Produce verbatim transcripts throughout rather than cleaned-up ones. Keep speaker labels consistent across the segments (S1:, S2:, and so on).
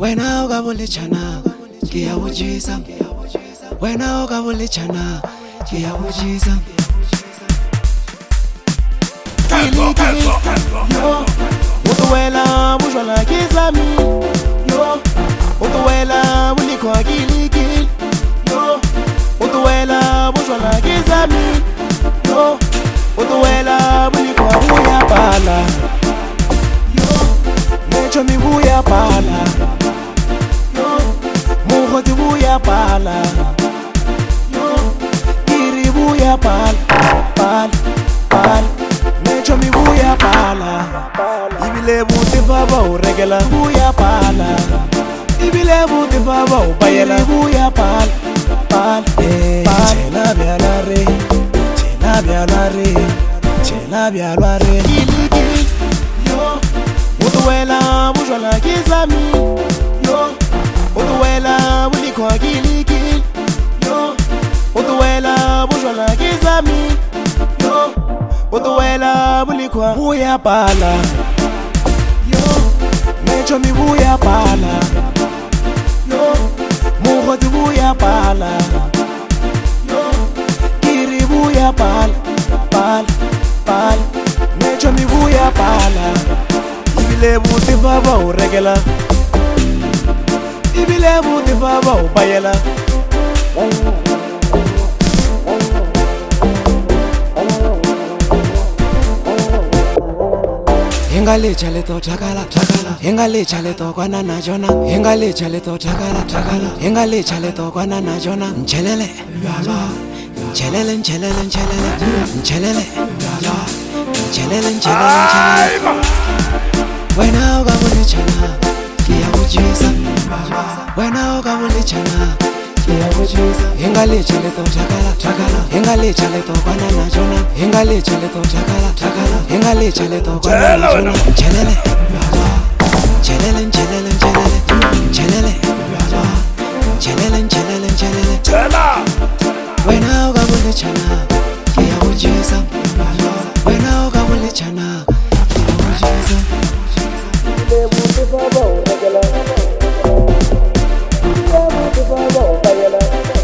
S1: Wena o ka bolechana ke ya bojisa, wena o ka bolechana ke ya bojisa. Yo, utowela bujwala ke zami. Yo, utowela bulikwa kiliki. Yo, utowela bujwala ke zami. Yo, utowela bulikwa buya pala. Yo, necho mi buya pala. Yo, mugoti buya pala. Yo, kiri buya pala, pala, pala. Necho mi buya pala. Ibile buti baba o regela buya pala. Ibile buti baba o bayela buya pala, pala, pala. Chela biala re, chela biala re, chela biala re. Kiliki, yo, utowela bujwala kizami. Yo, utowela bulikwa kiliki. Yo, utowela bujwala kizami. Yo, utowela bulikwa buya pala. Yo, necho mi buya pala. Yo, mugoti buya pala. Yo, kiri buya pala, pala, pala. Necho mi buya pala. Ibile buti baba o regela. Ibile buti baba o bayela. Engale chale to takala takala, engale chale to kwana na jona, engale chale to takala takala, engale chale to kwana na jona. Nchelele, nchelele, nchelele, nchelele, nchelele, nchelele, nchelele. Wena o ka bolechana ke ya bojisa, wena o ka bolechana ke ya bojisa. Engale chale to takala takala, engale chale to kwana na jona, engale chale to takala takala, engale chale to kwana na jona. Chelele, chelele, chelele, chelele, chelele, chelele, chelele, chelele. Chela. Wena o ka bolechana ke ya bojisa, wena o ka bolechana ke ya bojisa. Ibile buti baba o regela, ibile buti baba o bayela.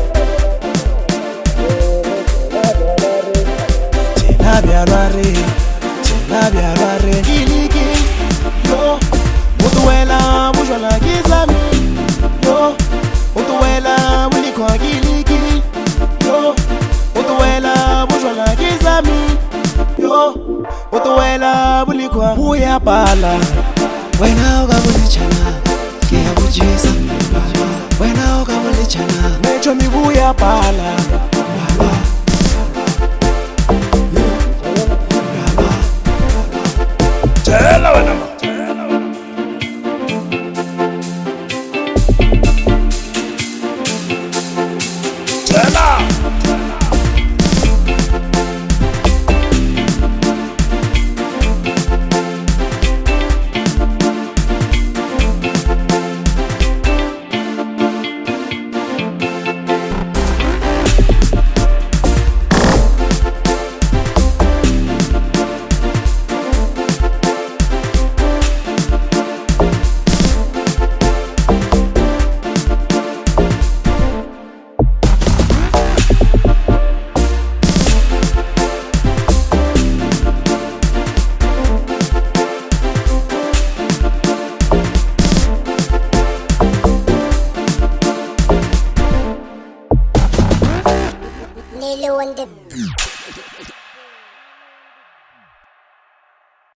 S1: Chela biala re, chela biala re. Kiliki, yo, utowela bujwala kizami. Yo, utowela bulikwa kiliki. Yo, utowela bujwala kizami. Yo, utowela bulikwa buya pala. Wena o ka bolechana ke ya bojisa, wena o ka bolechana necho mi buya pala. Chela wena ma. Chela.
S2: Lilo and the